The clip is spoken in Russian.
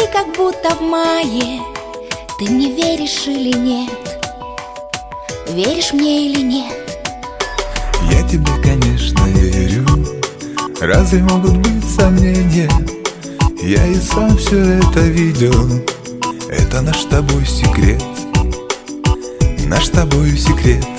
как будто в мае. Ты мне веришь или нет? Веришь мне или нет? Я тебе, конечно, верю. Разве могут быть сомнения? Я и сам все это видел. Это наш с тобой секрет. Наш с тобой секрет.